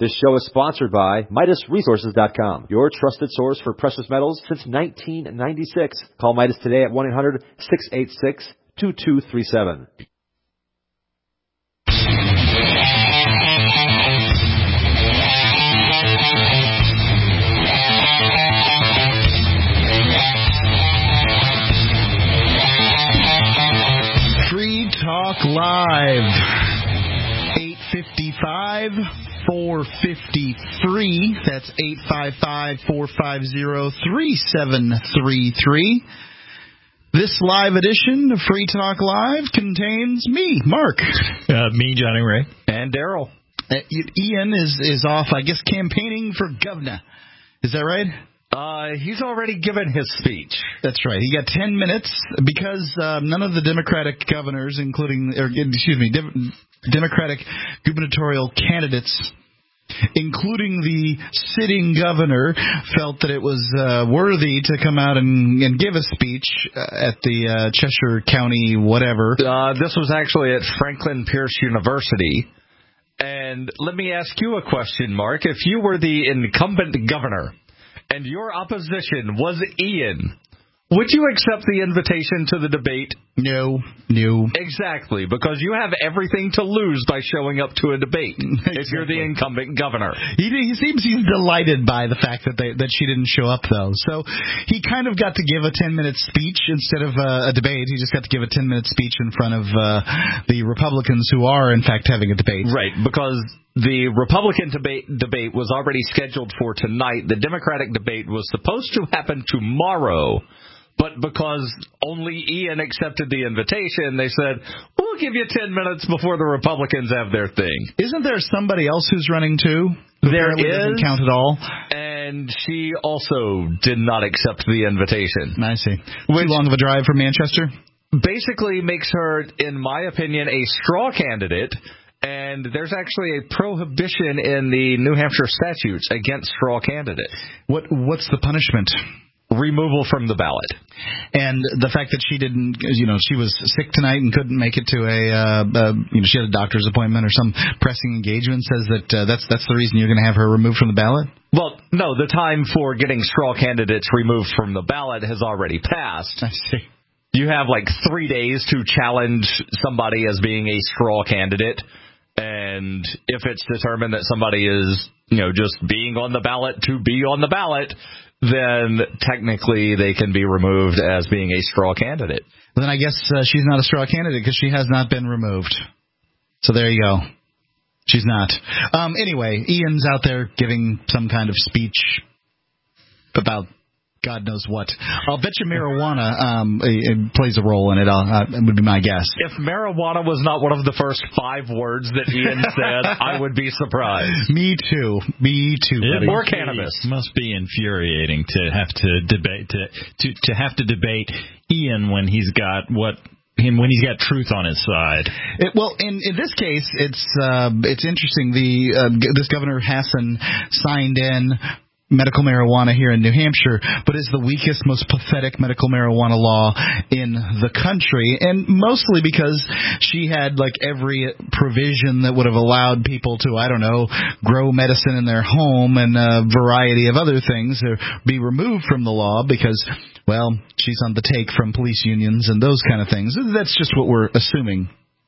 This show is sponsored by MidasResources.com, your trusted source for precious metals since 1996. Call Midas today at 1-800-686-2237. Free Talk Live, 855-450-FREE. That's 855-450-3733. This live edition of Free Talk Live contains me, Mark. Me, Johnny Ray. And Daryl. Ian is off, I guess, campaigning for governor. Is that right? He's already given his speech. That's right. He got 10 minutes because none of the Democratic governors, Democratic gubernatorial candidates, including the sitting governor, felt that it was worthy to come out and give a speech at the Cheshire County whatever. This was actually at Franklin Pierce University. And let me ask you a question, Mark. If you were the incumbent governor and your opposition was Ian, would you accept the invitation to the debate? No. Exactly, because you have everything to lose by showing up to a debate if you're the incumbent governor. He seems he's delighted by the fact that she didn't show up, though. So he kind of got to give a 10-minute speech instead of a debate. He just got to give a 10-minute speech in front of the Republicans who are, in fact, having a debate. Right, because the Republican debate was already scheduled for tonight. The Democratic debate was supposed to happen tomorrow. But because only Ian accepted the invitation, they said, we'll give you 10 minutes before the Republicans have their thing. Isn't there somebody else who's running, too? There is. Doesn't count at all. And she also did not accept the invitation. I see. Too long of a drive from Manchester? Basically makes her, in my opinion, a straw candidate. And there's actually a prohibition in the New Hampshire statutes against straw candidates. What's the punishment? Removal from the ballot. And the fact that she didn't, she was sick tonight and couldn't make it to she had a doctor's appointment or some pressing engagement, says that that's the reason you're going to have her removed from the ballot? Well, no, the time for getting straw candidates removed from the ballot has already passed. I see. You have 3 days to challenge somebody as being a straw candidate. And if it's determined that somebody is, just being on the ballot to be on the ballot, then technically they can be removed as being a straw candidate. Then I guess she's not a straw candidate because she has not been removed. So there you go. She's not. Anyway, Ian's out there giving some kind of speech about God knows what. I'll bet you marijuana it plays a role in it. It would be my guess. If marijuana was not one of the first 5 words that Ian said, I would be surprised. Me too, buddy. Or cannabis. Must be infuriating to have to debate to have to debate Ian when he's got truth on his side. Well, in this case, it's interesting. This Governor Hassan signed in medical marijuana here in New Hampshire, but is the weakest, most pathetic medical marijuana law in the country, and mostly because she had every provision that would have allowed people to, grow medicine in their home and a variety of other things to be removed from the law because, she's on the take from police unions and those kind of things. That's just what we're assuming.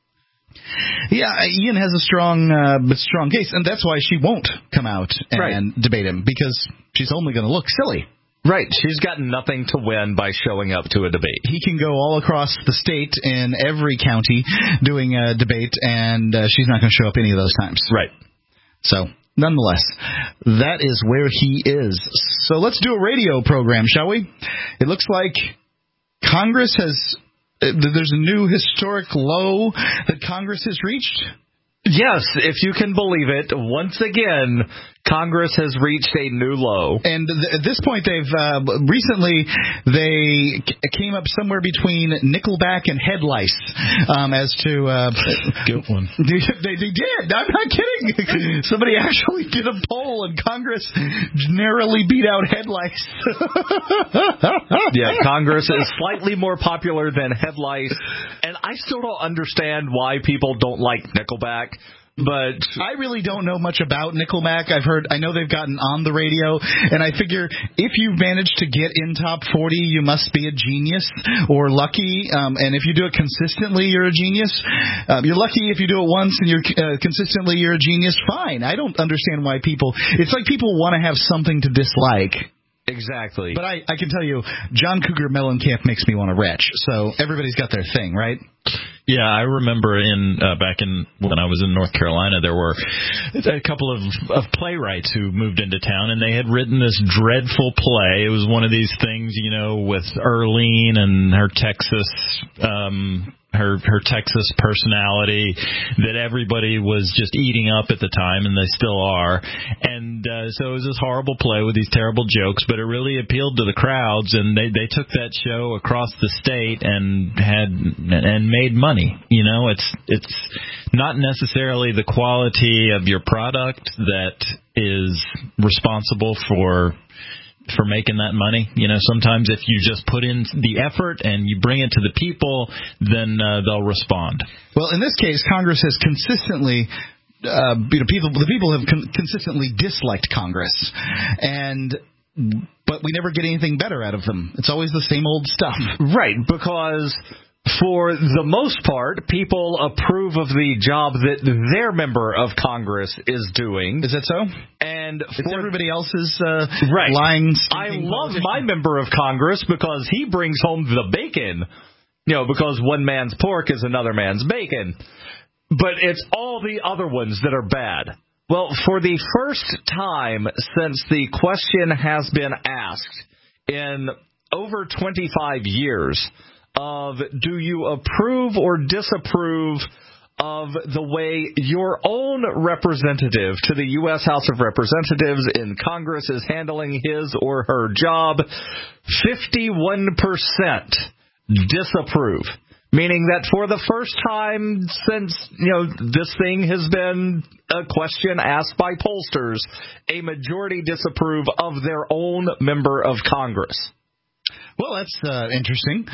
Yeah, Ian has a strong case, and that's why she won't come out and debate him, because she's only going to look silly. Right. She's got nothing to win by showing up to a debate. He can go all across the state in every county doing a debate, and she's not going to show up any of those times. Right. So, nonetheless, that is where he is. So let's do a radio program, shall we? It looks like Congress has... There's a new historic low that Congress has reached? Yes, if you can believe it. Once again, Congress has reached a new low. And at this point, recently they came up somewhere between Nickelback and head lice as to... Good one. They did. I'm not kidding. Somebody actually did a poll, and Congress narrowly beat out head lice. Yeah, Congress is slightly more popular than head lice. And I still don't understand why people don't like Nickelback. But I really don't know much about Nickelback. I know they've gotten on the radio, and I figure if you've managed to get in top 40, you must be a genius or lucky. And if you do it consistently, you're a genius. You're lucky if you do it once and you're consistently, you're a genius. Fine. I don't understand why it's like people want to have something to dislike. Exactly. But I can tell you, John Cougar Mellencamp makes me want to retch. So everybody's got their thing, right? Yeah, I remember back when I was in North Carolina, there were a couple of playwrights who moved into town, and they had written this dreadful play. It was one of these things, with Earlene and her Texas her Texas personality that everybody was just eating up at the time, and they still are. And so it was this horrible play with these terrible jokes, but it really appealed to the crowds, and they took that show across the state and made money. It's not necessarily the quality of your product that is responsible for making that money. Sometimes if you just put in the effort and you bring it to the people, then they'll respond. Well, in this case, Congress has consistently the people have consistently disliked Congress, but we never get anything better out of them. It's always the same old stuff. Right, because for the most part, people approve of the job that their member of Congress is doing. Is that so? And it's everybody else's right. lying. I love my member of Congress because he brings home the bacon. Because one man's pork is another man's bacon. But it's all the other ones that are bad. Well, for the first time since the question has been asked in over 25 years of do you approve or disapprove of the way your own representative to the U.S. House of Representatives in Congress is handling his or her job, 51% disapprove. Meaning that for the first time since, this thing has been a question asked by pollsters, a majority disapprove of their own member of Congress. Well, that's interesting.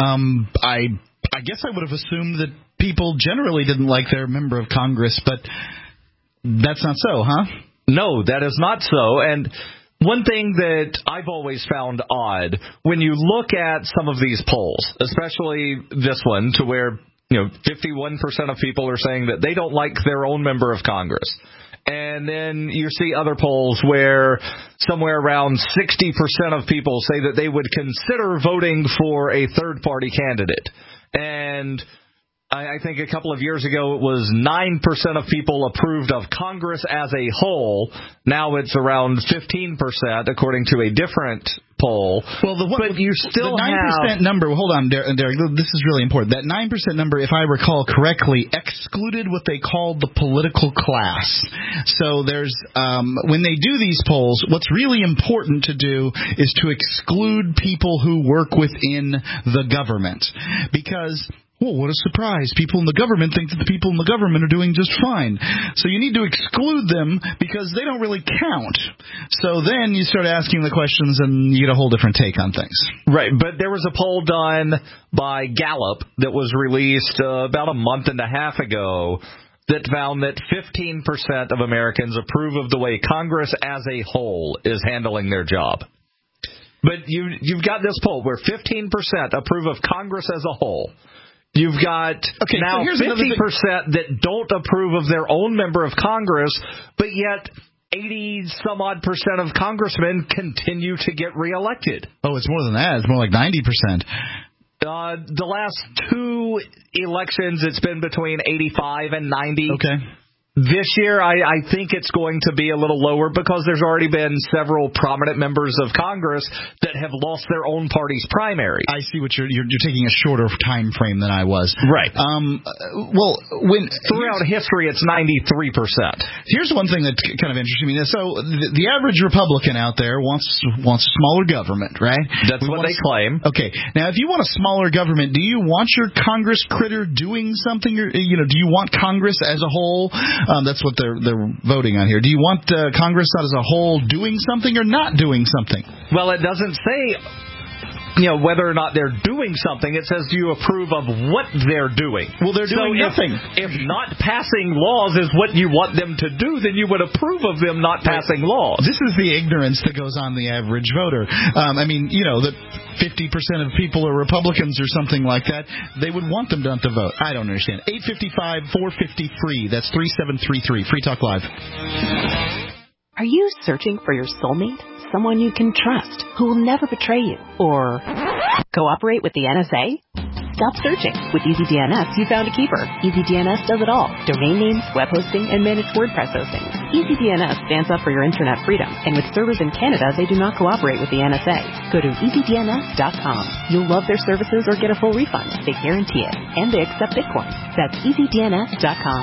I guess I would have assumed that people generally didn't like their member of Congress, but that's not so, huh? No, that is not so. And one thing that I've always found odd, when you look at some of these polls, especially this one, to where 51% of people are saying that they don't like their own member of Congress. And then you see other polls where somewhere around 60% of people say that they would consider voting for a third-party candidate. And I think a couple of years ago it was 9% of people approved of Congress as a whole. Now it's around 15%, according to a different poll. Well, but you still the 9% number. Hold on, Derek. This is really important. That 9% number, if I recall correctly, excluded what they called the political class. So there's when they do these polls, what's really important to do is to exclude people who work within the government, because well, what a surprise. People in the government think that the people in the government are doing just fine. So you need to exclude them because they don't really count. So then you start asking the questions and you get a whole different take on things. Right, but there was a poll done by Gallup that was released about a month and a half ago that found that 15% of Americans approve of the way Congress as a whole is handling their job. But you've got this poll where 15% approve of Congress as a whole. You've got now 50% that don't approve of their own member of Congress, but yet 80-some-odd% of congressmen continue to get reelected. Oh, it's more than that. It's more like 90%. The last two elections, it's been between 85 and 90. Okay. This year, I think it's going to be a little lower because there's already been several prominent members of Congress that have lost their own party's primary. I see what you're taking a shorter time frame than I was. Right. Well, throughout history, it's 93%. Here's one thing that's kind of interesting to me. So the average Republican out there wants a smaller government, right? That's what they claim. Okay. Now, if you want a smaller government, do you want your Congress critter doing something? Or, do you want Congress as a whole? That's what they're voting on here. Do you want Congress as a whole doing something or not doing something? Well, it doesn't say whether or not they're doing something. It says, do you approve of what they're doing? Well, they're doing nothing. If not passing laws is what you want them to do, then you would approve of them not passing laws. This is the ignorance that goes on the average voter. That 50% of people are Republicans or something like that. They would want them not to vote. I don't understand. 855-450-FREE. That's 3733. Free Talk Live. Are you searching for your soulmate? Someone you can trust, who will never betray you, or cooperate with the NSA? Stop searching. With EasyDNS, you found a keeper. EasyDNS does it all. Domain names, web hosting, and managed WordPress hosting. EasyDNS stands up for your internet freedom, and with servers in Canada, they do not cooperate with the NSA. Go to EasyDNS.com. You'll love their services or get a full refund. They guarantee it. And they accept Bitcoin. That's EasyDNS.com.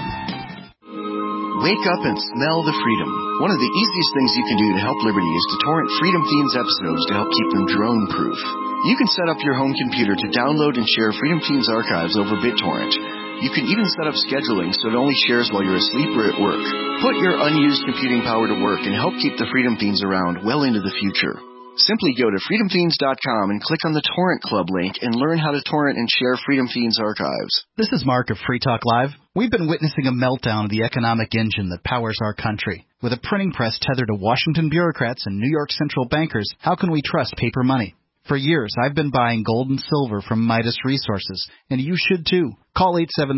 Wake up and smell the freedom. One of the easiest things you can do to help Liberty is to torrent Freedom Fiends episodes to help keep them drone-proof. You can set up your home computer to download and share Freedom Fiends archives over BitTorrent. You can even set up scheduling so it only shares while you're asleep or at work. Put your unused computing power to work and help keep the Freedom Fiends around well into the future. Simply go to freedomfiends.com and click on the Torrent Club link and learn how to torrent and share Freedom Fiends archives. This is Mark of Free Talk Live. We've been witnessing a meltdown of the economic engine that powers our country. With a printing press tethered to Washington bureaucrats and New York central bankers, how can we trust paper money? For years, I've been buying gold and silver from Midas Resources, and you should too. Call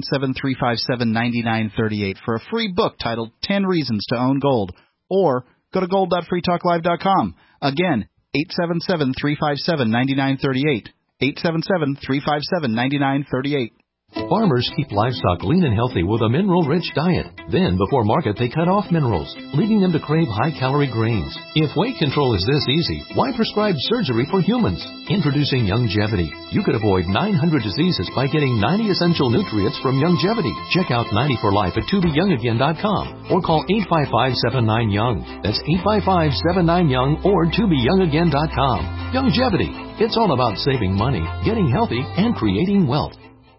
877-357-9938 for a free book titled 10 Reasons to Own Gold, or go to gold.freetalklive.com. Again, 877-357-9938. 877-357-9938. Farmers keep livestock lean and healthy with a mineral-rich diet. Then, before market, they cut off minerals, leading them to crave high-calorie grains. If weight control is this easy, why prescribe surgery for humans? Introducing Youngevity. You could avoid 900 diseases by getting 90 essential nutrients from Youngevity. Check out 90 for Life at tobeyoungagain.com or call 855-79-YOUNG. That's 855-79-YOUNG or tobeyoungagain.com. Youngevity. It's all about saving money, getting healthy, and creating wealth.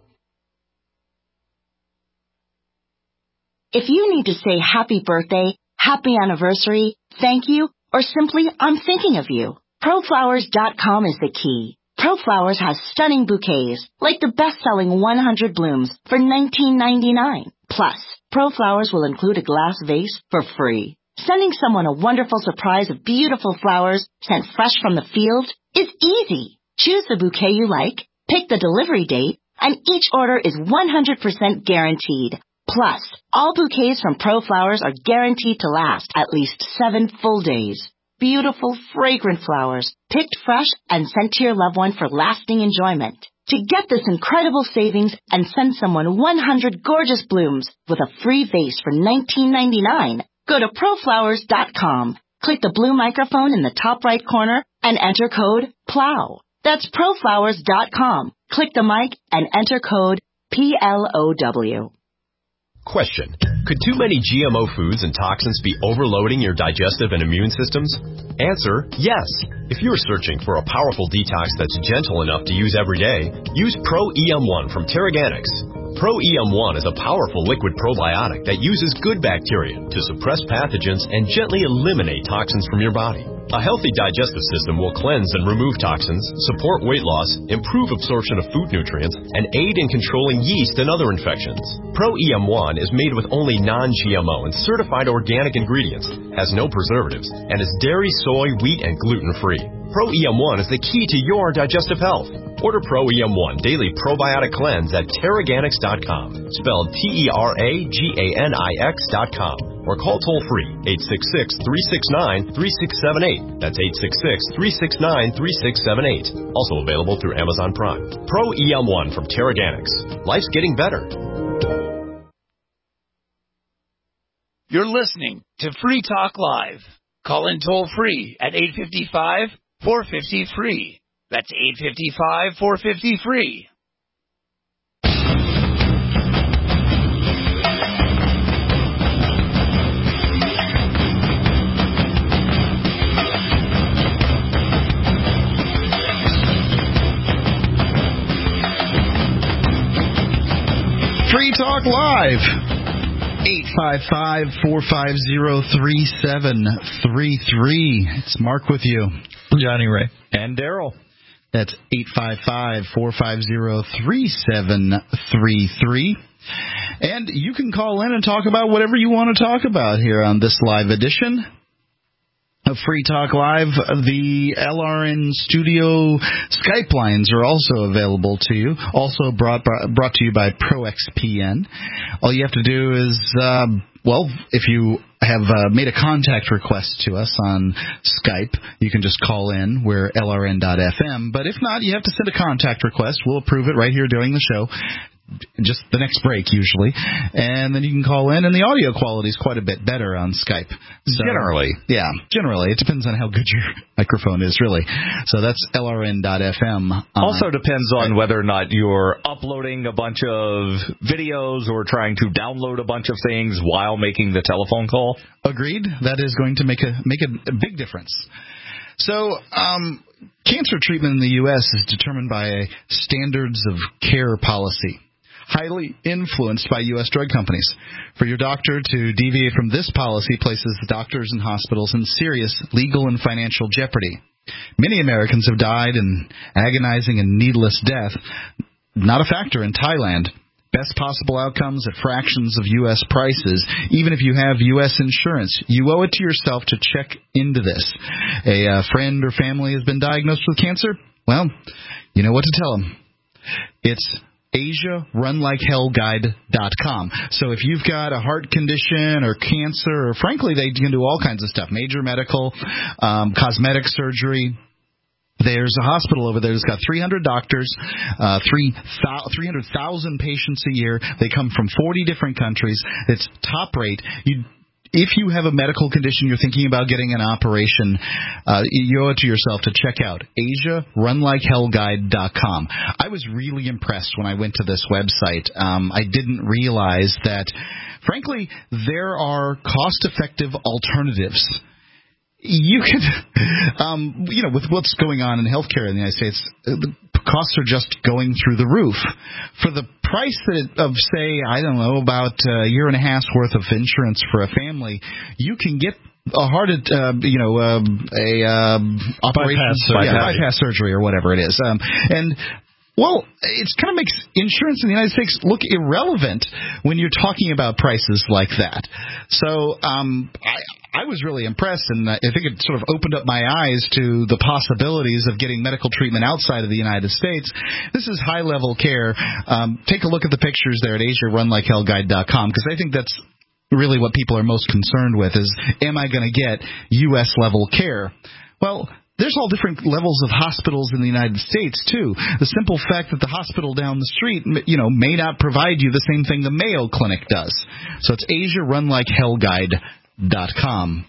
If you need to say happy birthday, happy anniversary, thank you, or simply I'm thinking of you, ProFlowers.com is the key. ProFlowers has stunning bouquets, like the best-selling 100 blooms for $19.99. Plus, ProFlowers will include a glass vase for free. Sending someone a wonderful surprise of beautiful flowers sent fresh from the field is easy. Choose the bouquet you like, pick the delivery date, and each order is 100% guaranteed. Plus, all bouquets from ProFlowers are guaranteed to last at least 7 full days. Beautiful, fragrant flowers, picked fresh and sent to your loved one for lasting enjoyment. To get this incredible savings and send someone 100 gorgeous blooms with a free vase for $19.99, go to ProFlowers.com. Click the blue microphone in the top right corner and enter code PLOW. That's ProFlowers.com. Click the mic and enter code PLOW. Question. Could too many GMO foods and toxins be overloading your digestive and immune systems? Answer, yes. If you're searching for a powerful detox that's gentle enough to use every day, use Pro-EM1 from Terraganics. Pro-EM1 is a powerful liquid probiotic that uses good bacteria to suppress pathogens and gently eliminate toxins from your body. A healthy digestive system will cleanse and remove toxins, support weight loss, improve absorption of food nutrients, and aid in controlling yeast and other infections. Pro-EM1 is made with only non-GMO and certified organic ingredients, has no preservatives, and is dairy, soy, wheat, and gluten-free. Pro-EM1 is the key to your digestive health. Order Pro-EM1 Daily Probiotic Cleanse at Terraganics.com, spelled Terraganix.com, or call toll-free 866-369-3678. That's 866-369-3678. Also available through Amazon Prime. Pro-EM1 from Terraganics. Life's getting better. You're listening to Free Talk Live. Call in toll-free at 855-450-FREE. That's 855-450-FREE. Free Talk Live. 855-450-3733. It's Mark with you. Johnny Ray. And Daryl. That's 855-450-3733. And you can call in and talk about whatever you want to talk about here on this live edition of Free Talk Live. The LRN Studio Skype lines are also available to you, also brought to you by ProXPN. All you have to do is, if you have made a contact request to us on Skype, you can just call in. We're LRN.FM. But if not, you have to send a contact request. We'll approve it right here during the show. Just the next break, usually. And then you can call in, and the audio quality is quite a bit better on Skype. So, generally. Yeah, generally. It depends on how good your microphone is, really. So that's LRN.FM. Also depends on whether or not you're uploading a bunch of videos or trying to download a bunch of things while making the telephone call. Agreed. That is going to make a big difference. So, cancer treatment in the U.S. is determined by a standards of care policy, highly influenced by U.S. drug companies. For your doctor to deviate from this policy places doctors and hospitals in serious legal and financial jeopardy. Many Americans have died in agonizing and needless death. Not a factor in Thailand. Best possible outcomes at fractions of U.S. prices, even if you have U.S. insurance. You owe it to yourself to check into this. A friend or family has been diagnosed with cancer? Well, you know what to tell them. It's AsiaRunLikeHellGuide.com. So if you've got a heart condition or cancer, or frankly, they can do all kinds of stuff, major medical, cosmetic surgery. There's a hospital over there that's got 300 doctors, 300,000 patients a year. They come from 40 different countries. It's top rate. If you have a medical condition, you're thinking about getting an operation, you owe it to yourself to check out AsiaRunLikeHellGuide.com. I was really impressed when I went to this website. I didn't realize that, frankly, there are cost-effective alternatives. You can, with what's going on in healthcare in the United States, the costs are just going through the roof. For the price of, say, about a year and a half's worth of insurance for a family, you can get a bypass surgery or whatever it is, Well, it kind of makes insurance in the United States look irrelevant when you're talking about prices like that. So I was really impressed, and I think it sort of opened up my eyes to the possibilities of getting medical treatment outside of the United States. This is high-level care. Take a look at the pictures there at AsiaRunLikeHellGuide.com, because I think that's really what people are most concerned with is, am I going to get U.S.-level care? Well, there's all different levels of hospitals in the United States, too. The simple fact that the hospital down the street, may not provide you the same thing the Mayo Clinic does. So it's AsiaRunLikeHellGuide.com.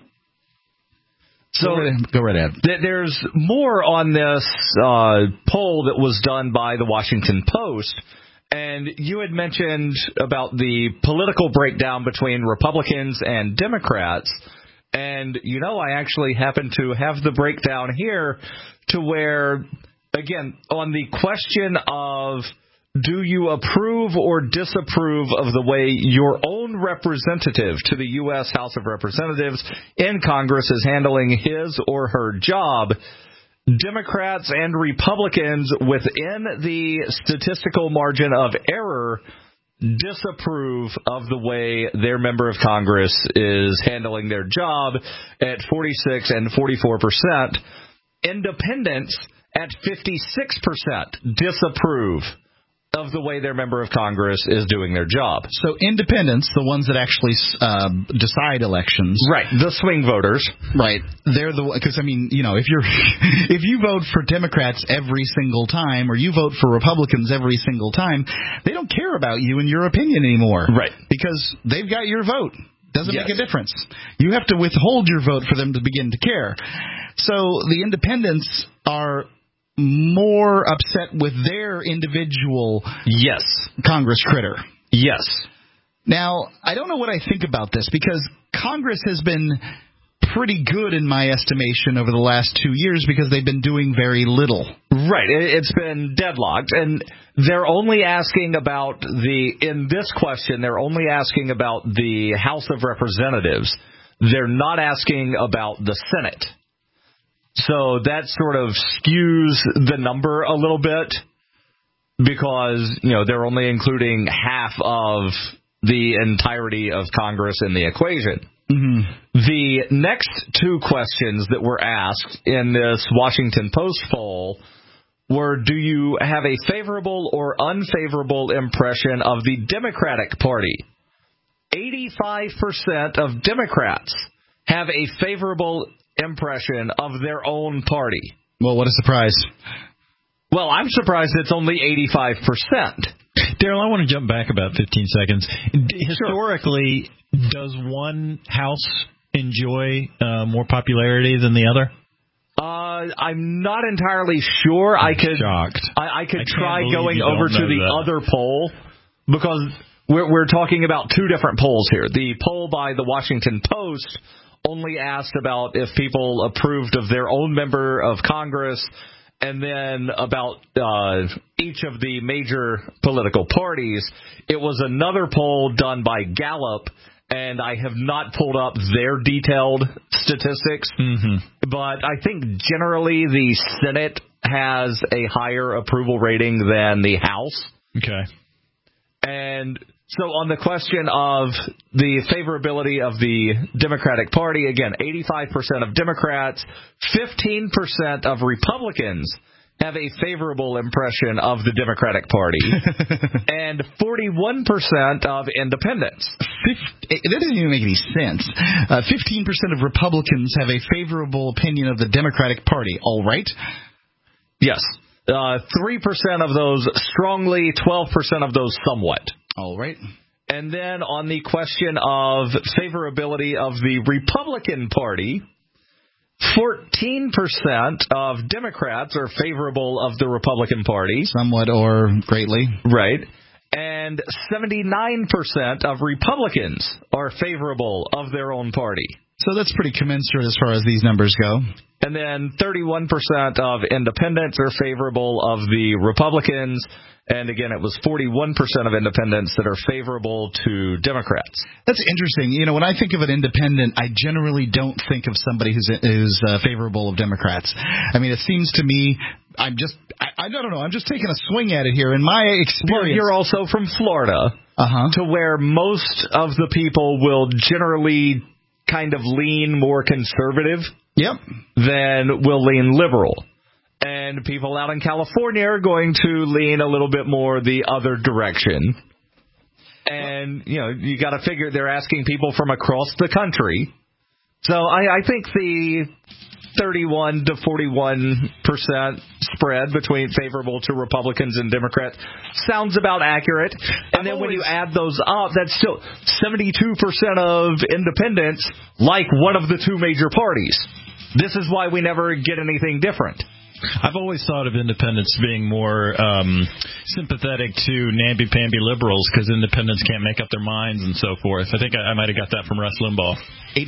So go right ahead. There's more on this poll that was done by the Washington Post. And you had mentioned about the political breakdown between Republicans and Democrats. And, I actually happen to have the breakdown here to where, again, on the question of do you approve or disapprove of the way your own representative to the U.S. House of Representatives in Congress is handling his or her job, Democrats and Republicans within the statistical margin of error disapprove of the way their member of Congress is handling their job at 46 and 44%. Independents at 56% disapprove of the way their member of Congress is doing their job. So independents, the ones that actually decide elections, right? The swing voters, right? They're because if you vote for Democrats every single time, or you vote for Republicans every single time, they don't care about you and your opinion anymore, right? Because they've got your vote. Doesn't make a difference. You have to withhold your vote for them to begin to care. So the independents are more upset with their individual Congress critter. Yes. Now, I don't know what I think about this, because Congress has been pretty good in my estimation over the last 2 years because they've been doing very little. Right. It's been deadlocked. And they're only asking about in this question, they're only asking about the House of Representatives. They're not asking about the Senate. So that sort of skews the number a little bit because, they're only including half of the entirety of Congress in the equation. Mm-hmm. The next two questions that were asked in this Washington Post poll were, do you have a favorable or unfavorable impression of the Democratic Party? 85% of Democrats have a favorable impression of their own party. Well, what a surprise. Well, I'm surprised it's only 85%. Daryl, I want to jump back about 15 seconds. Historically, does one house enjoy more popularity than the other? I'm not entirely sure. I could try going over to the other poll because we're talking about two different polls here. The poll by the Washington Post only asked about if people approved of their own member of Congress, and then about each of the major political parties. It was another poll done by Gallup, and I have not pulled up their detailed statistics. Mm-hmm. But I think generally the Senate has a higher approval rating than the House. Okay. And so on the question of the favorability of the Democratic Party, again, 85% of Democrats, 15% of Republicans have a favorable impression of the Democratic Party, and 41% of independents. That doesn't even make any sense. 15% of Republicans have a favorable opinion of the Democratic Party. All right? Yes. 3% of those strongly, 12% of those somewhat. All right. And then on the question of favorability of the Republican Party, 14% of Democrats are favorable of the Republican Party. Somewhat or greatly. Right. And 79% of Republicans are favorable of their own party. So that's pretty commensurate as far as these numbers go. And then 31% of independents are favorable of the Republicans. And again, it was 41% of independents that are favorable to Democrats. That's interesting. When I think of an independent, I generally don't think of somebody who's favorable of Democrats. I mean, it seems to me, I don't know. I'm just taking a swing at it here. In my experience, you're also from Florida, to where most of the people will generally kind of lean more conservative. Yep. Than will lean liberal. And people out in California are going to lean a little bit more the other direction. And, you got to figure they're asking people from across the country. So I think the 31 to 41% spread between favorable to Republicans and Democrats sounds about accurate. And then when you add those up, that's still 72% of independents like one of the two major parties. This is why we never get anything different. I've always thought of independents being more sympathetic to namby-pamby liberals because independents can't make up their minds and so forth. I think I might have got that from Rush Limbaugh.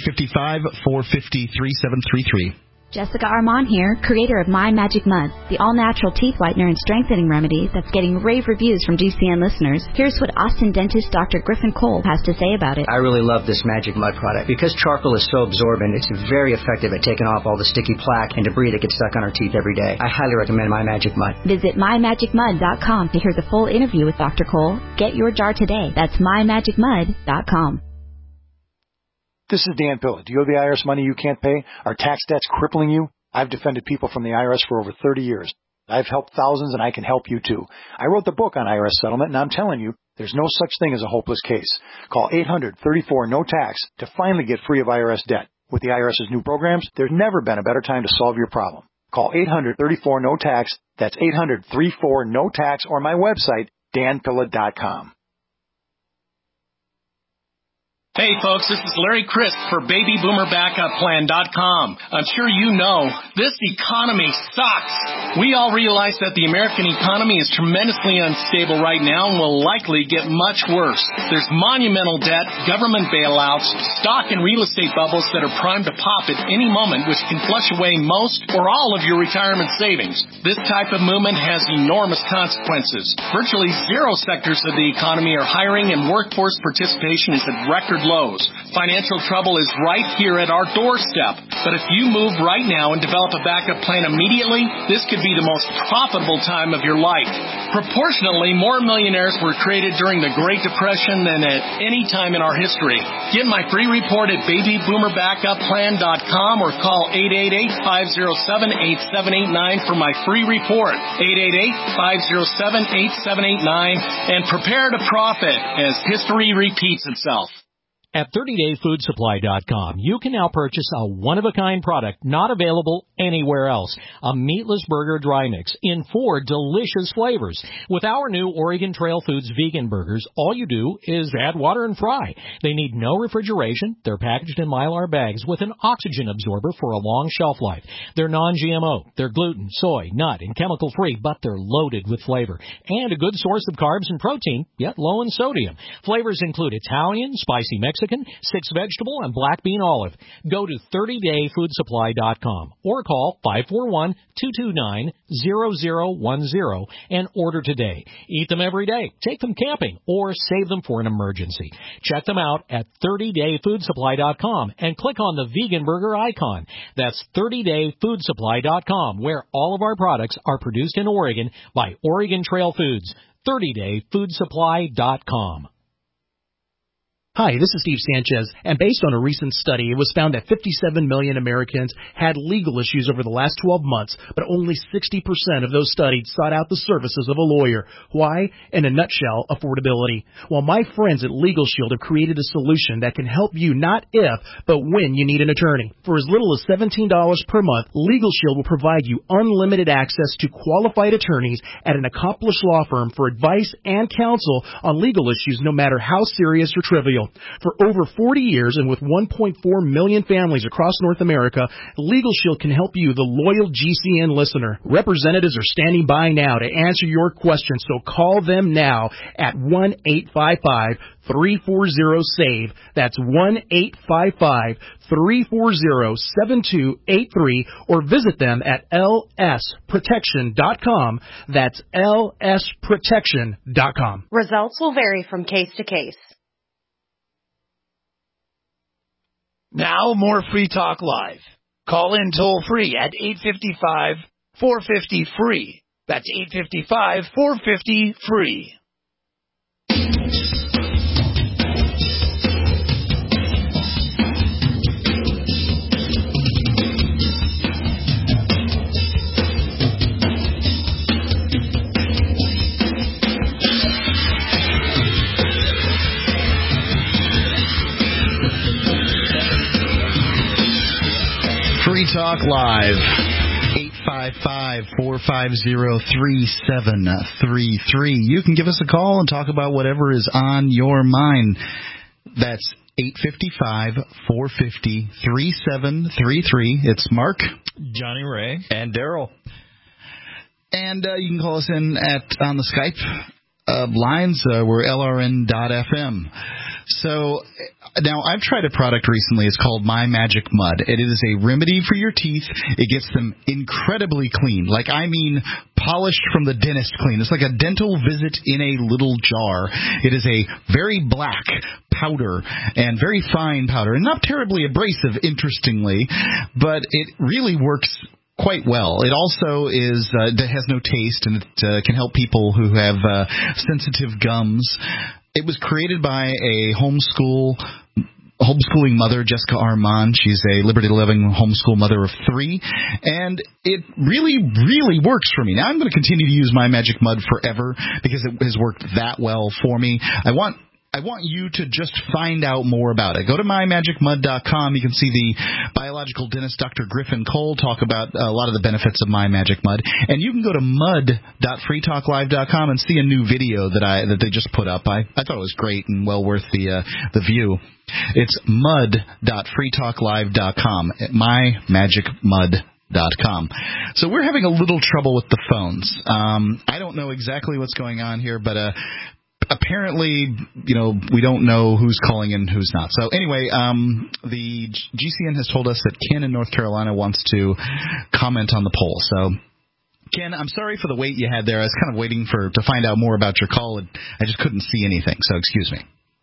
855-450-3733. Jessica Armand here, creator of My Magic Mud, the all-natural teeth whitener and strengthening remedy that's getting rave reviews from GCN listeners. Here's what Austin dentist Dr. Griffin Cole has to say about it. I really love this Magic Mud product. Because charcoal is so absorbent, it's very effective at taking off all the sticky plaque and debris that gets stuck on our teeth every day. I highly recommend My Magic Mud. Visit MyMagicMud.com to hear the full interview with Dr. Cole. Get your jar today. That's MyMagicMud.com. This is Dan Pilla. Do you owe the IRS money you can't pay? Are tax debts crippling you? I've defended people from the IRS for over 30 years. I've helped thousands, and I can help you, too. I wrote the book on IRS settlement, and I'm telling you, there's no such thing as a hopeless case. Call 800-34-NO-TAX to finally get free of IRS debt. With the IRS's new programs, there's never been a better time to solve your problem. Call 800-34-NO-TAX. That's 800-34-NO-TAX, or my website, danpilla.com. Hey folks, this is Larry Crisp for BabyBoomerBackupPlan.com. I'm sure you know, this economy sucks. We all realize that the American economy is tremendously unstable right now and will likely get much worse. There's monumental debt, government bailouts, stock and real estate bubbles that are primed to pop at any moment, which can flush away most or all of your retirement savings. This type of movement has enormous consequences. Virtually zero sectors of the economy are hiring, and workforce participation is at record lows. Financial trouble is right here at our doorstep. But if you move right now and develop a backup plan immediately, this could be the most profitable time of your life. Proportionally, more millionaires were created during the Great Depression than at any time in our history. Get my free report at babyboomerbackupPlan.com or call 888-507-8789 for my free report. 888-507-8789 and prepare to profit as history repeats itself. At 30dayfoodsupply.com, you can now purchase a one-of-a-kind product not available anywhere else. A meatless burger dry mix in 4 delicious flavors. With our new Oregon Trail Foods vegan burgers, all you do is add water and fry. They need no refrigeration. They're packaged in Mylar bags with an oxygen absorber for a long shelf life. They're non-GMO. They're gluten, soy, nut, and chemical-free, but they're loaded with flavor. And a good source of carbs and protein, yet low in sodium. Flavors include Italian, spicy Mexican, 6 vegetable, and black bean olive. Go to 30dayfoodsupply.com or call 541-229-0010 and order today. Eat them every day, take them camping, or save them for an emergency. Check them out at 30dayfoodsupply.com and click on the vegan burger icon. That's 30dayfoodsupply.com, where all of our products are produced in Oregon by Oregon Trail Foods. 30dayfoodsupply.com. Hi, this is Steve Sanchez, and based on a recent study, it was found that 57 million Americans had legal issues over the last 12 months, but only 60% of those studied sought out the services of a lawyer. Why? In a nutshell, affordability. Well, my friends at Legal Shield have created a solution that can help you not if, but when you need an attorney. For as little as $17 per month, Legal Shield will provide you unlimited access to qualified attorneys at an accomplished law firm for advice and counsel on legal issues, no matter how serious or trivial. For over 40 years and with 1.4 million families across North America, Legal Shield can help you, the loyal GCN listener. Representatives are standing by now to answer your questions, so call them now at 1-855-340-SAVE. That's 1-855-340-7283, or visit them at lsprotection.com. That's lsprotection.com. Results will vary from case to case. Now, more Free Talk Live. Call in toll-free at 855-450-FREE. That's 855-450-FREE. Free Talk Live, 855-450-3733. You can give us a call and talk about whatever is on your mind. That's 855-450-3733. It's Mark, Johnny Ray, and Daryl. And you can call us in on the Skype lines. We're LRN.FM. So now I've tried a product recently. It's called My Magic Mud. It is a remedy for your teeth. It gets them incredibly clean. Like, I mean, polished from the dentist clean. It's like a dental visit in a little jar. It is a very black powder and very fine powder, and not terribly abrasive, interestingly, but it really works quite well. It also has no taste, and it can help people who have sensitive gums. It was created by a homeschooling mother, Jessica Armand. She's a liberty-loving homeschool mother of 3, and it really, really works for me. Now, I'm going to continue to use My Magic Mud forever because it has worked that well for me. I want you to just find out more about it. Go to mymagicmud.com. You can see the biological dentist, Dr. Griffin Cole, talk about a lot of the benefits of My Magic Mud. And you can go to mud.freetalklive.com and see a new video that they just put up. I thought it was great and well worth the view. It's mud.freetalklive.com. mymagicmud.com. So we're having a little trouble with the phones. I don't know exactly what's going on here, but apparently, we don't know who's calling and who's not. So anyway, the GCN has told us that Ken in North Carolina wants to comment on the poll. So, Ken, I'm sorry for the wait you had there. I was kind of waiting to find out more about your call, and I just couldn't see anything. So excuse me.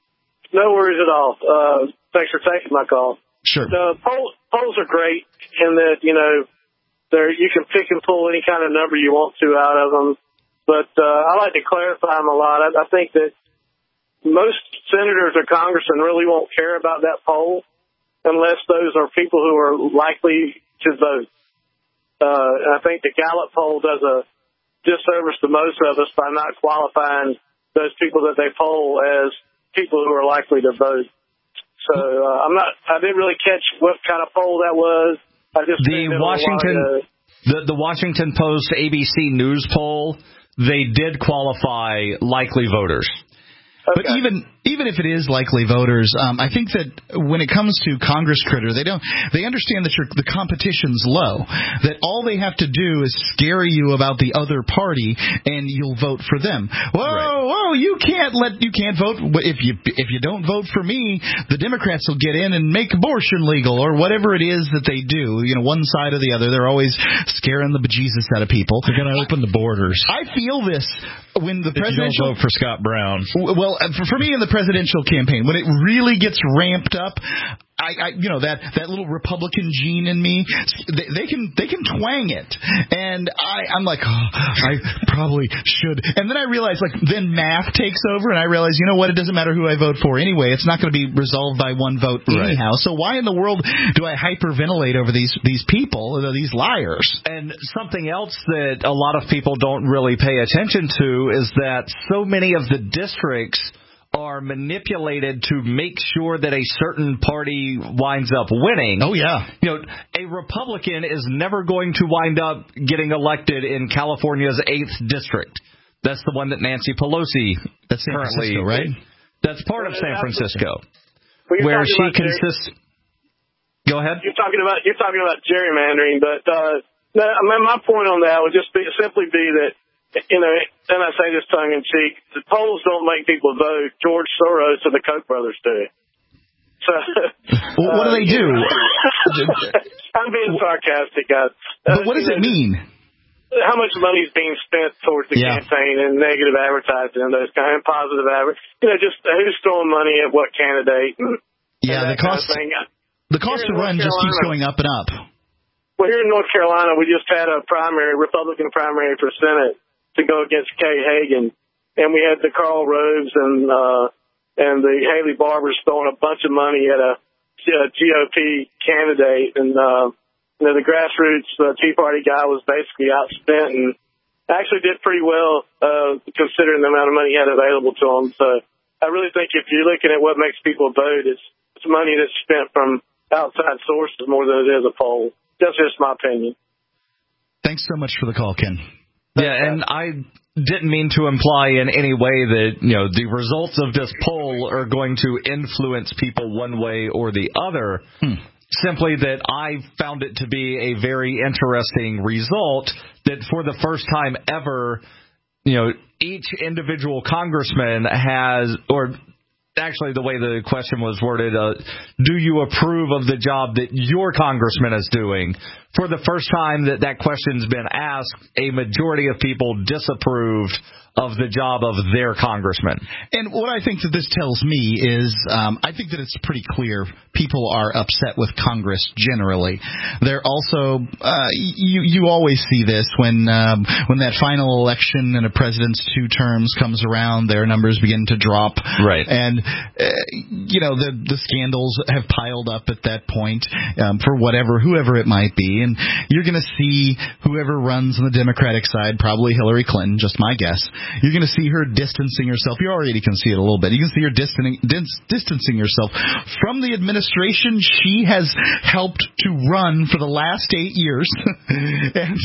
No worries at all. Thanks for taking my call. Sure. The polls are great in that, you can pick and pull any kind of number you want to out of them. But I like to clarify them a lot. I think that most senators or congressmen really won't care about that poll unless those are people who are likely to vote. And I think the Gallup poll does a disservice to most of us by not qualifying those people that they poll as people who are likely to vote. So I didn't really catch what kind of poll that was. I just the Washington Post ABC News poll, they did qualify likely voters. Okay. But even if it is likely voters, I think that when it comes to Congress critter, they understand that the competition's low. That all they have to do is scare you about the other party, and you'll vote for them. Whoa! You can't vote if you don't vote for me. The Democrats will get in and make abortion legal or whatever it is that they do. One side or the other. They're always scaring the bejesus out of people. They're going to open the borders. I feel this when the You presidential don't vote for Scott Brown. Well, for me in the presidential campaign, when it really gets ramped up, I that little Republican gene in me, they can twang it, and I'm like, I probably should, and then I realize then math takes over, and I realize it doesn't matter who I vote for anyway. It's not going to be resolved by one vote anyhow. So why in the world do I hyperventilate over these people, these liars? And something else that a lot of people don't really pay attention to is that so many of the districts are manipulated to make sure that a certain party winds up winning. Oh, yeah. A Republican is never going to wind up getting elected in California's 8th district. That's the one that Nancy Pelosi That's San currently, Francisco, right? That's part of San Francisco, where she consists. Go ahead. You're talking about gerrymandering, but my point on that would just simply be that, and I say this tongue in cheek, the polls don't make people vote. George Soros or the Koch brothers do. So, what do they do? I'm being sarcastic, guys. But what does it mean? How much money is being spent towards the campaign and negative advertising and those kind of positive advertising? Just who's throwing money at what candidate? The cost to run just keeps going up and up. Well, here in North Carolina, we just had a Republican primary for Senate to go against Kay Hagan, and we had the Karl Roves and the Haley Barbers throwing a bunch of money at a GOP candidate, and the grassroots Tea Party guy was basically outspent and actually did pretty well considering the amount of money he had available to him. So I really think if you're looking at what makes people vote, it's money that's spent from outside sources more than it is a poll. That's just my opinion. Thanks so much for the call, Ken. Yeah, and I didn't mean to imply in any way that, the results of this poll are going to influence people one way or the other. Simply that I found it to be a very interesting result that for the first time ever, each individual congressman has, or actually the way the question was worded, do you approve of the job that your congressman is doing? For the first time that question's been asked, a majority of people disapproved of the job of their congressman. And what I think that this tells me is I think that it's pretty clear people are upset with Congress generally. They're also you always see this when that final election in a president's 2 terms comes around, their numbers begin to drop. Right. And the scandals have piled up at that point for whoever it might be. And you're going to see whoever runs on the Democratic side, probably Hillary Clinton, just my guess. You're going to see her distancing herself. You already can see it a little bit. You can see her distancing herself from the administration she has helped to run for the last 8 years. And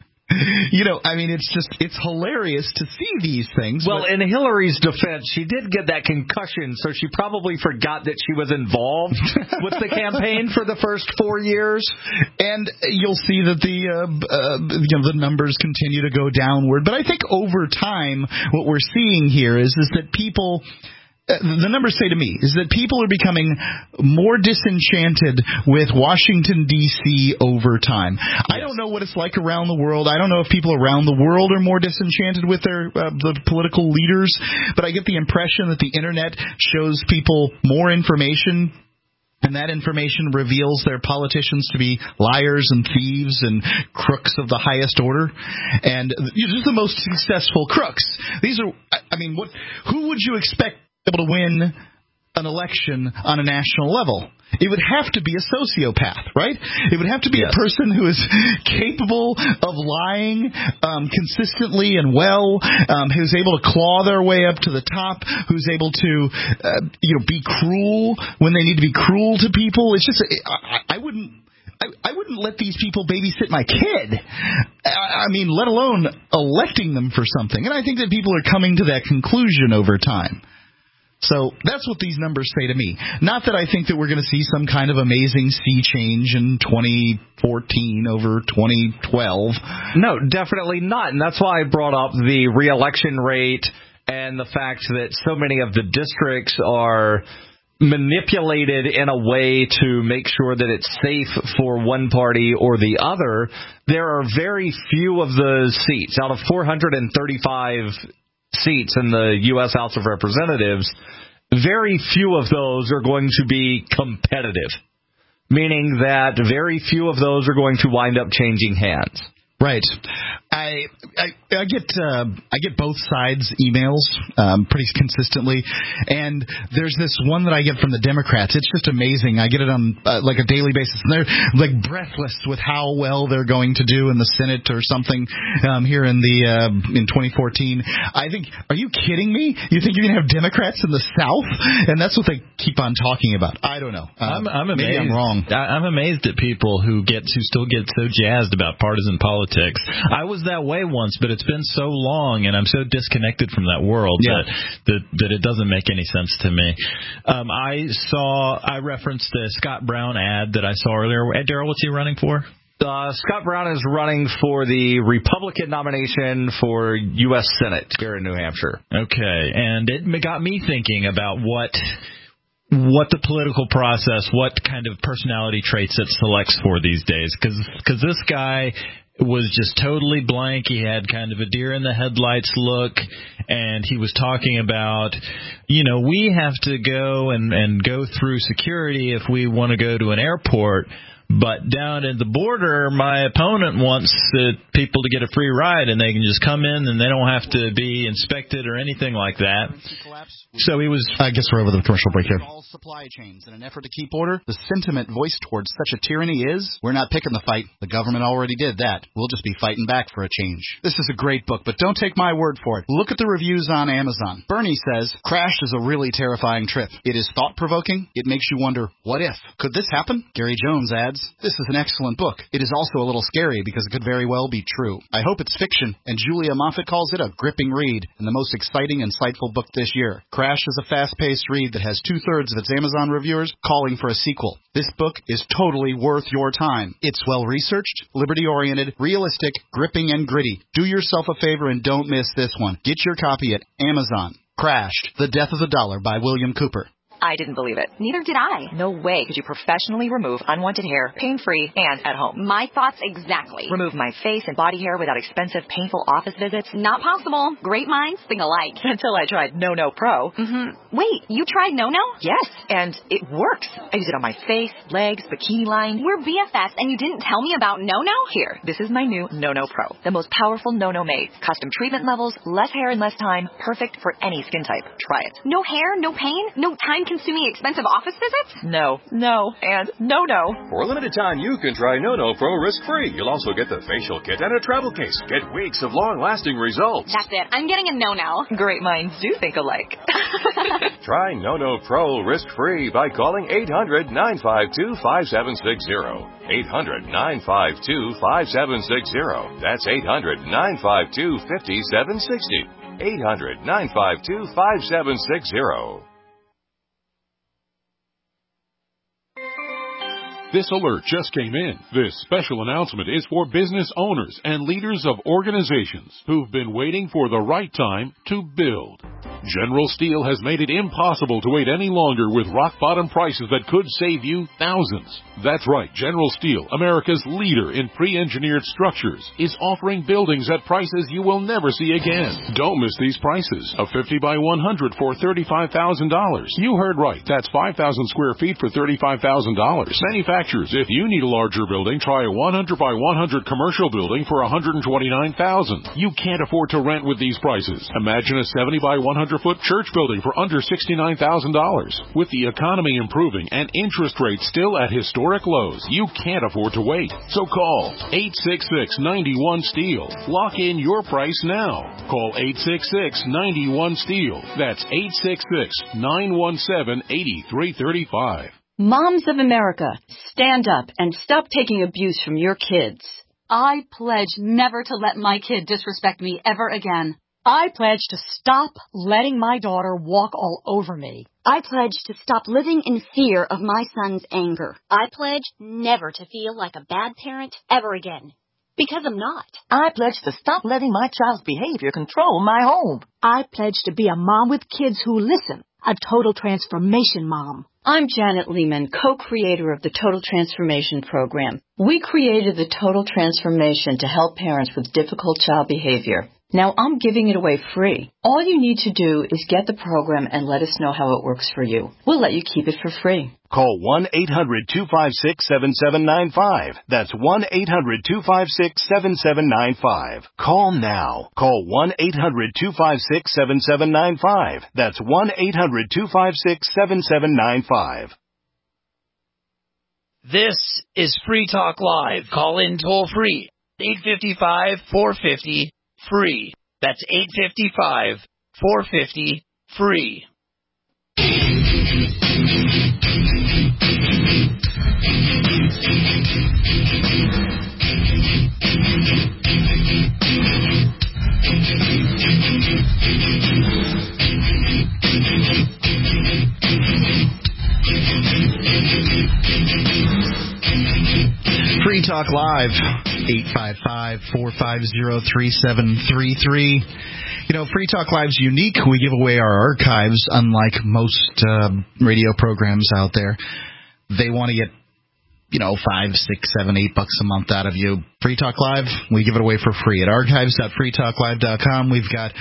it's hilarious to see these things. Well, in Hillary's defense, she did get that concussion, so she probably forgot that she was involved with the campaign for the first 4 years. And you'll see that the numbers continue to go downward. But I think over time, what we're seeing here is that people the numbers say to me is that people are becoming more disenchanted with Washington, D.C. over time. Yes. I don't know what it's like around the world. I don't know if people around the world are more disenchanted with the political leaders, but I get the impression that the Internet shows people more information, and that information reveals their politicians to be liars and thieves and crooks of the highest order. And just the most successful crooks. These are, who would you expect to be able to win an election on a national level? It would have to be a sociopath, right? It would have to be a person who is capable of lying consistently and well, who's able to claw their way up to the top, who's able to, be cruel when they need to be cruel to people. It's just, I wouldn't let these people babysit my kid. Let alone electing them for something. And I think that people are coming to that conclusion over time. So that's what these numbers say to me. Not that I think that we're going to see some kind of amazing sea change in 2014 over 2012. No, definitely not. And that's why I brought up the re-election rate and the fact that so many of the districts are manipulated in a way to make sure that it's safe for one party or the other. There are very few of those seats out of 435 seats in the U.S. House of Representatives. Very few of those are going to be competitive, meaning that very few of those are going to wind up changing hands. Right. I get both sides' emails pretty consistently, and there's this one that I get from the Democrats. It's just amazing. I get it on like a daily basis, and they're like breathless with how well they're going to do in the Senate or something here in 2014. I think, are you kidding me? You think you're going to have Democrats in the South? And that's what they keep on talking about. I don't know. I'm amazed. Maybe I'm wrong. I'm amazed at people who still get so jazzed about partisan politics. I was that way once, but it's been so long, and I'm so disconnected from that world that it doesn't make any sense to me. I referenced the Scott Brown ad that I saw earlier. Daryl, what's he running for? Scott Brown is running for the Republican nomination for U.S. Senate here in New Hampshire. Okay, and it got me thinking about what the political process, what kind of personality traits it selects for these days, because this guy was just totally blank. He had kind of a deer in the headlights look, and he was talking about, we have to go and go through security if we want to go to an airport. But down at the border, my opponent wants people to get a free ride, and they can just come in, and they don't have to be inspected or anything like that. So he was... I guess we're over the commercial break here. All supply chains in an effort to keep order. The sentiment voiced towards such a tyranny is, we're not picking the fight. The government already did that. We'll just be fighting back for a change. This is a great book, but don't take my word for it. Look at the reviews on Amazon. Bernie says, Crash is a really terrifying trip. It is thought-provoking. It makes you wonder, what if? Could this happen? Gary Jones adds, this is an excellent book. It is also a little scary because it could very well be true. I hope it's fiction, and Julia Moffat calls it a gripping read and the most exciting, insightful book this year. Crash is a fast-paced read that has 2/3 of its Amazon reviewers calling for a sequel. This book is totally worth your time. It's well-researched, liberty-oriented, realistic, gripping, and gritty. Do yourself a favor and don't miss this one. Get your copy at Amazon. Crashed, The Death of the Dollar by William Cooper. I didn't believe it. Neither did I. No way could you professionally remove unwanted hair, pain-free, and at home. My thoughts exactly. Remove my face and body hair without expensive, painful office visits? Not possible. Great minds think alike. Until I tried No Pro. Mm-hmm. Wait, you tried No? Yes, and it works. I use it on my face, legs, bikini line. We're BFFs, and you didn't tell me about No? Here, this is my new No Pro. The most powerful No made. Custom treatment levels, less hair and less time. Perfect for any skin type. Try it. No hair, no pain, no time-consuming expensive office visits? No, and no. For a limited time, you can try No Pro risk-free. You'll also get the facial kit and a travel case. Get weeks of long-lasting results. That's it. I'm getting a No. Great minds do think alike. Try No Pro risk-free by calling 800-952-5760. 800-952-5760. That's 800-952-5760. 800-952-5760. This alert just came in. This special announcement is for business owners and leaders of organizations who've been waiting for the right time to build. General Steel has made it impossible to wait any longer with rock-bottom prices that could save you thousands. That's right, General Steel, America's leader in pre-engineered structures, is offering buildings at prices you will never see again. Don't miss these prices. A 50 by 100 for $35,000. You heard right. That's 5,000 square feet for $35,000. Manufacturers, if you need a larger building, try a 100 by 100 commercial building for $129,000. You can't afford to rent with these prices. Imagine a 70 by 100-foot church building for under $69,000. With the economy improving and interest rates still at historic lows, you can't afford to wait. So call 866-91-STEEL. Lock in your price now. Call 866-91-STEEL. That's 866-917-8335. Moms of America, stand up and stop taking abuse from your kids. I pledge never to let my kid disrespect me ever again. I pledge to stop letting my daughter walk all over me. I pledge to stop living in fear of my son's anger. I pledge never to feel like a bad parent ever again. Because I'm not. I pledge to stop letting my child's behavior control my home. I pledge to be a mom with kids who listen, a total transformation mom. I'm Janet Lehman, co-creator of the Total Transformation Program. We created the Total Transformation to help parents with difficult child behavior. Now I'm giving it away free. All you need to do is get the program and let us know how it works for you. We'll let you keep it for free. Call 1-800-256-7795. That's 1-800-256-7795. Call now. Call 1-800-256-7795. That's 1-800-256-7795. This is Free Talk Live. Call in toll free. 855-450-FREE. That's 855-450-FREE. Free Talk Live, 855-450-3733. You know, Free Talk Live's unique. We give away our archives, unlike most radio programs out there. They want to get, $5, $6, $7, $8 a month out of you. Free Talk Live, we give it away for free at archives.freetalklive.com. We've got,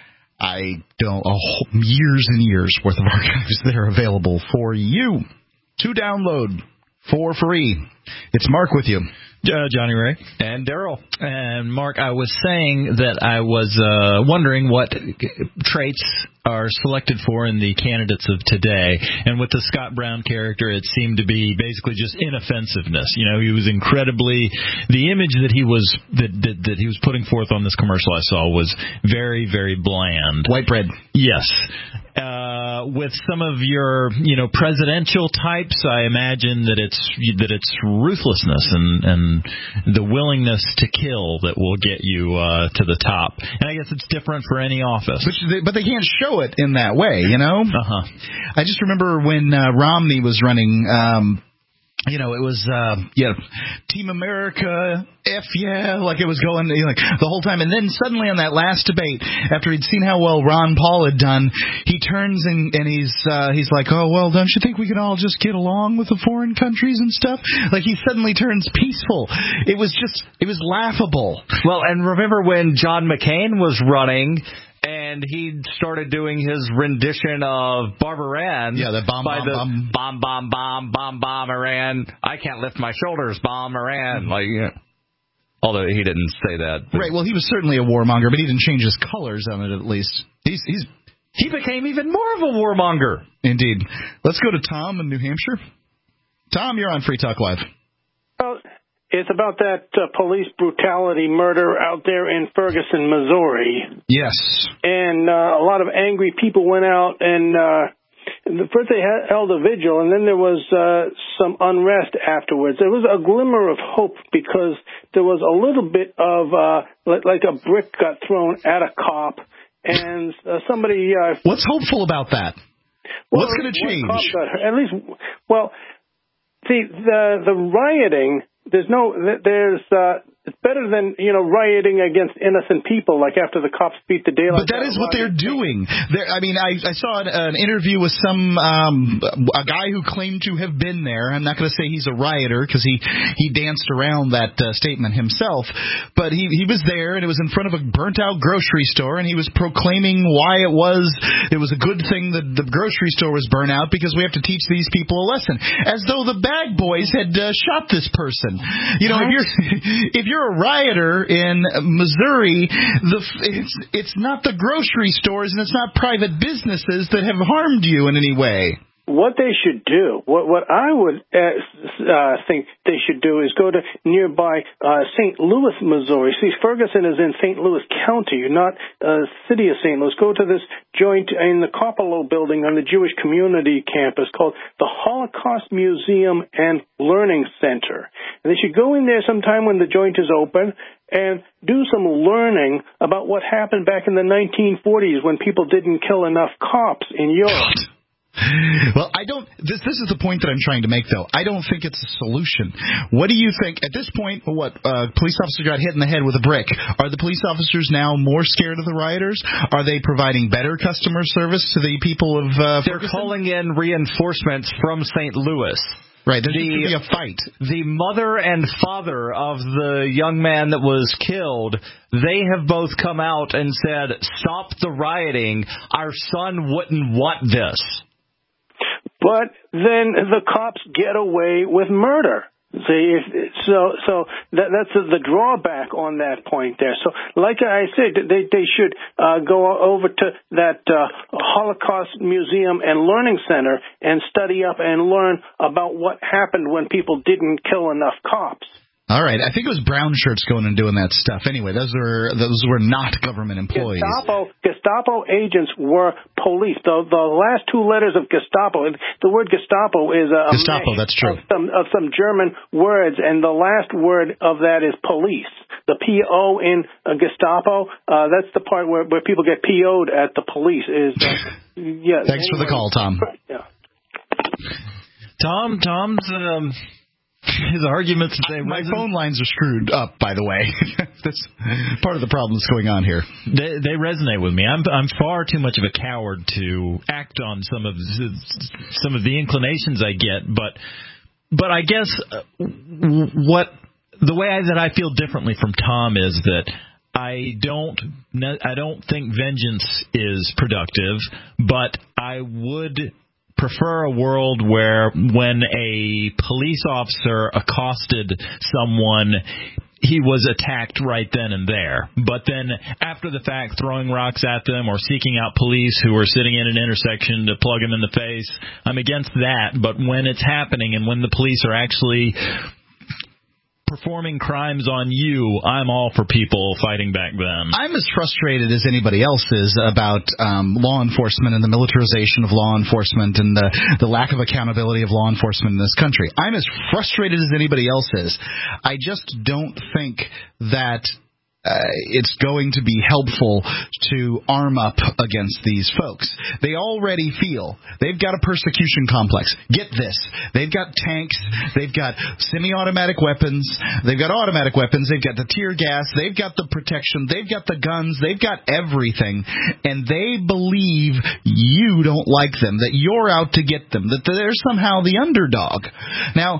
years and years worth of archives that are available for you to download for free. It's Mark with you. Johnny Ray. And Daryl. And Mark, I was saying that I was wondering what traits are selected for in the candidates of today. And with the Scott Brown character, it seemed to be basically just inoffensiveness. He was incredibly, the image that he was that he was putting forth on this commercial I saw was very, very bland. White bread. Yes. With some of your, presidential types, I imagine that it's ruthlessness and the willingness to kill that will get you to the top. And I guess it's different for any office. But they can't show it in that way, Uh-huh. I just remember when Romney was running. It was, Team America, F yeah, like it was going the whole time. And then suddenly on that last debate, after he'd seen how well Ron Paul had done, he turns and he's like, oh, well, don't you think we can all just get along with the foreign countries and stuff? Like he suddenly turns peaceful. It was laughable. Well, and remember when John McCain was running, and he started doing his rendition of Barbara Ann. Yeah, the bomb, Iran. I can't lift my shoulders, bomb Iran. Although he didn't say that. Right, well, he was certainly a warmonger, but he didn't change his colors on it, at least. He became even more of a warmonger. Indeed. Let's go to Tom in New Hampshire. Tom, you're on Free Talk Live. Well, it's about that police brutality murder out there in Ferguson, Missouri. Yes. And a lot of angry people went out, and first they held a vigil, and then there was some unrest afterwards. There was a glimmer of hope because there was a little bit of like a brick got thrown at a cop, and somebody... What's hopeful about that? What's going to change? At least, well, see, the rioting... It's better than, rioting against innocent people, like after the cops beat the daylight. But that is what they're doing. I saw an interview with a guy who claimed to have been there. I'm not going to say he's a rioter because he danced around that statement himself. But he was there, and it was in front of a burnt-out grocery store, and he was proclaiming why it was a good thing that the grocery store was burnt out because we have to teach these people a lesson, as though the bag boys had shot this person. If you're a rioter in Missouri, it's not the grocery stores and it's not private businesses that have harmed you in any way. What they should do, what I would think they should do is go to nearby St. Louis, Missouri. See, Ferguson is in St. Louis County, not city of St. Louis. Go to this joint in the Coppola building on the Jewish Community Campus called the Holocaust Museum and Learning Center. And they should go in there sometime when the joint is open and do some learning about what happened back in the 1940s when people didn't kill enough cops in Europe. Well, this is the point that I'm trying to make, though. I don't think it's a solution. What do you think? At this point, police officer got hit in the head with a brick. Are the police officers now more scared of the rioters? Are they providing better customer service to the people of They're Ferguson? calling in reinforcements from St. Louis. Right, there needs to be a fight. The mother and father of the young man that was killed, they have both come out and said, stop the rioting. Our son wouldn't want this. But then the cops get away with murder. See, so that's the drawback on that point there. So, like I said, they should go over to that Holocaust Museum and Learning Center and study up and learn about what happened when people didn't kill enough cops. All right, I think it was brown shirts going and doing that stuff. Anyway, those were not government employees. Gestapo agents were police. The last two letters of Gestapo, the word Gestapo is a Gestapo. That's true. Of some German words, and the last word of that is police. The P-O in Gestapo, that's the part where people get PO'd at the police. Thanks for the call, Tom. Yeah. Tom's his arguments today. My phone lines are screwed up, by the way. That's part of the problem that's going on here. They resonate with me. I'm far too much of a coward to act on some of the inclinations I get, but I guess the way that I feel differently from Tom is that I don't think vengeance is productive, but I would prefer a world where when a police officer accosted someone, he was attacked right then and there. But then after the fact, throwing rocks at them or seeking out police who are sitting in an intersection to plug them in the face, I'm against that. But when it's happening and when the police are actually performing crimes on you, I'm all for people fighting back then. I'm as frustrated as anybody else is about law enforcement and the militarization of law enforcement and the lack of accountability of law enforcement in this country. I'm as frustrated as anybody else is. I just don't think that it's going to be helpful to arm up against these folks. They already feel they've got a persecution complex. Get this. They've got tanks. They've got semi-automatic weapons. They've got automatic weapons. They've got the tear gas. They've got the protection. They've got the guns. They've got everything. And they believe you don't like them, that you're out to get them, that they're somehow the underdog. Now,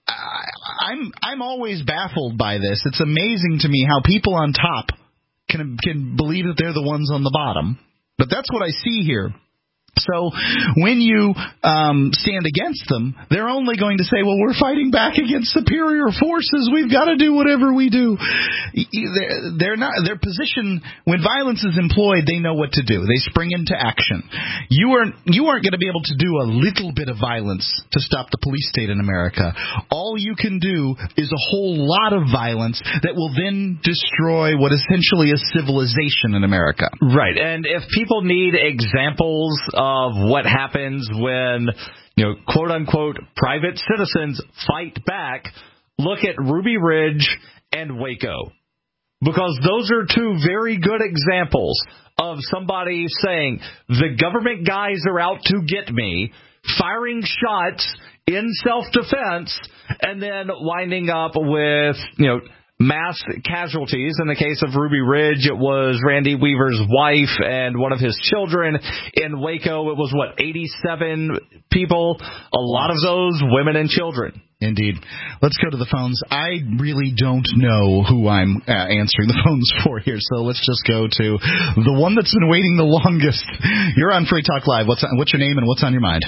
I'm always baffled by this. It's amazing to me how people on top can believe that they're the ones on the bottom. But that's what I see here. So when you stand against them, they're only going to say, well, we're fighting back against superior forces. We've got to do whatever we do. They're not, their position, when violence is employed, they know what to do. They spring into action. You aren't going to be able to do a little bit of violence to stop the police state in America. All you can do is a whole lot of violence that will then destroy what essentially is civilization in America. Right. And if people need examples of what happens when, quote unquote, private citizens fight back, look at Ruby Ridge and Waco. Because those are two very good examples of somebody saying, the government guys are out to get me, firing shots in self-defense, and then winding up with, mass casualties. In the case of Ruby Ridge, it was Randy Weaver's wife and one of his children. In Waco, it was, 87 people? A lot of those women and children. Indeed. Let's go to the phones. I really don't know who I'm answering the phones for here, so let's just go to the one that's been waiting the longest. You're on Free Talk Live. What's your name and what's on your mind?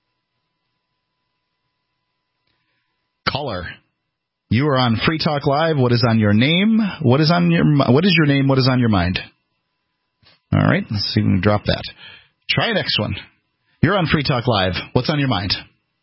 Caller. You are on Free Talk Live. What is on your name? What is your name? What is on your mind? All right. Let's see if we can drop that. Try next one. You're on Free Talk Live. What's on your mind?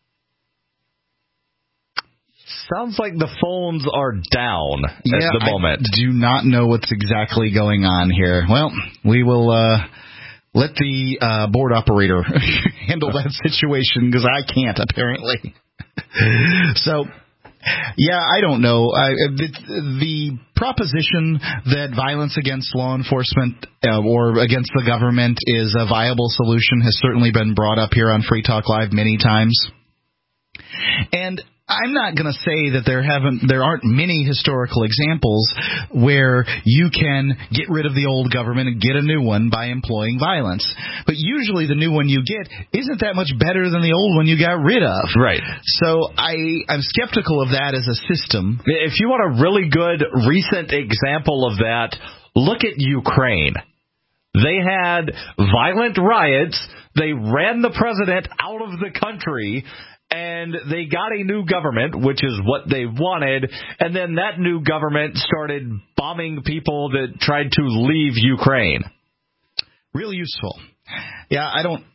Sounds like the phones are down at the moment. I do not know what's exactly going on here. Well, we will let the board operator handle that situation because I can't, apparently. So, yeah, I don't know. The proposition that violence against law enforcement or against the government is a viable solution has certainly been brought up here on Free Talk Live many times. And I'm not going to say that there aren't many historical examples where you can get rid of the old government and get a new one by employing violence. But usually the new one you get isn't that much better than the old one you got rid of. Right. So I'm skeptical of that as a system. If you want a really good recent example of that, look at Ukraine. They had violent riots. They ran the president out of the country. And they got a new government, which is what they wanted, and then that new government started bombing people that tried to leave Ukraine. Real useful. Yeah,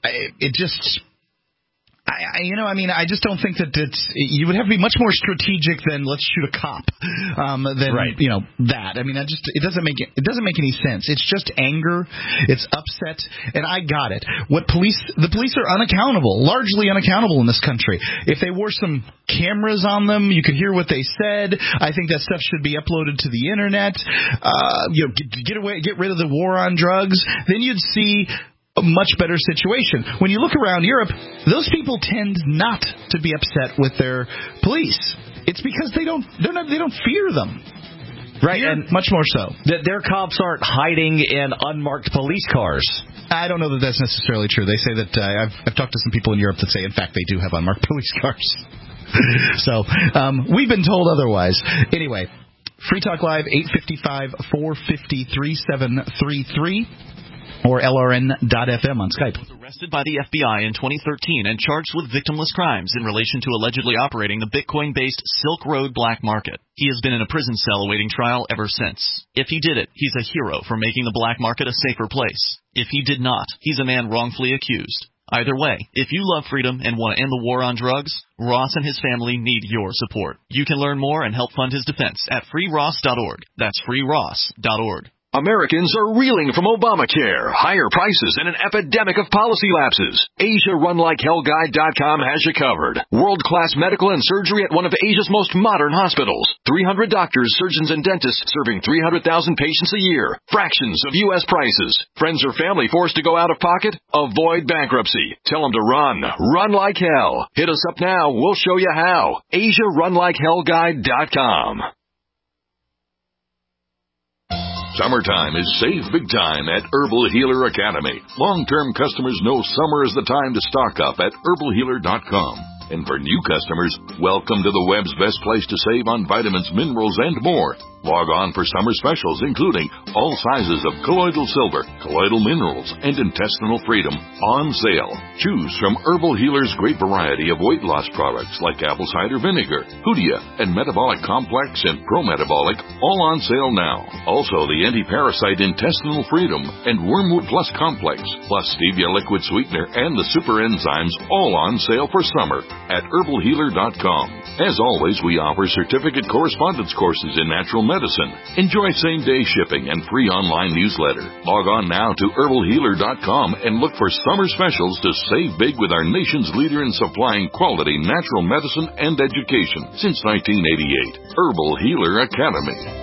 I just don't think that you would have to be much more strategic than let's shoot a cop that. I mean, it doesn't make any sense. It's just anger, it's upset, and I got it. The police are largely unaccountable in this country. If they wore some cameras on them, you could hear what they said. I think that stuff should be uploaded to the internet. Get rid of the war on drugs. Then you'd see a much better situation. When you look around Europe, those people tend not to be upset with their police. It's because they don't fear them. Right, and much more so. That their cops aren't hiding in unmarked police cars. I don't know that that's necessarily true. They say that I've talked to some people in Europe that say, in fact, they do have unmarked police cars. So we've been told otherwise. Anyway, Free Talk Live, 855-450-3733. Or LRN.FM on Skype. Was arrested by the FBI in 2013 and charged with victimless crimes in relation to allegedly operating the Bitcoin-based Silk Road black market. He has been in a prison cell awaiting trial ever since. If he did it, he's a hero for making the black market a safer place. If he did not, he's a man wrongfully accused. Either way, if you love freedom and want to end the war on drugs, Ross and his family need your support. You can learn more and help fund his defense at freeross.org. That's freeross.org. Americans are reeling from Obamacare, higher prices, and an epidemic of policy lapses. AsiaRunLikeHellGuide.com has you covered. World-class medical and surgery at one of Asia's most modern hospitals. 300 doctors, surgeons, and dentists serving 300,000 patients a year. Fractions of U.S. prices. Friends or family forced to go out of pocket? Avoid bankruptcy. Tell them to run. Run like hell. Hit us up now. We'll show you how. AsiaRunLikeHellGuide.com. Summertime is save big time at Herbal Healer Academy. Long-term customers know summer is the time to stock up at herbalhealer.com. And for new customers, welcome to the web's best place to save on vitamins, minerals, and more. Log on for summer specials, including all sizes of colloidal silver, colloidal minerals, and intestinal freedom on sale. Choose from Herbal Healer's great variety of weight loss products like apple cider vinegar, Hoodia, and Metabolic Complex and Pro-Metabolic, all on sale now. Also, the anti-parasite intestinal freedom and Wormwood Plus Complex, plus Stevia liquid sweetener and the super enzymes, all on sale for summer at herbalhealer.com. As always, we offer certificate correspondence courses in natural medicine. Enjoy same-day shipping and free online newsletter. Log on now to herbalhealer.com and look for summer specials to save big with our nation's leader in supplying quality natural medicine and education since 1988. Herbal Healer Academy.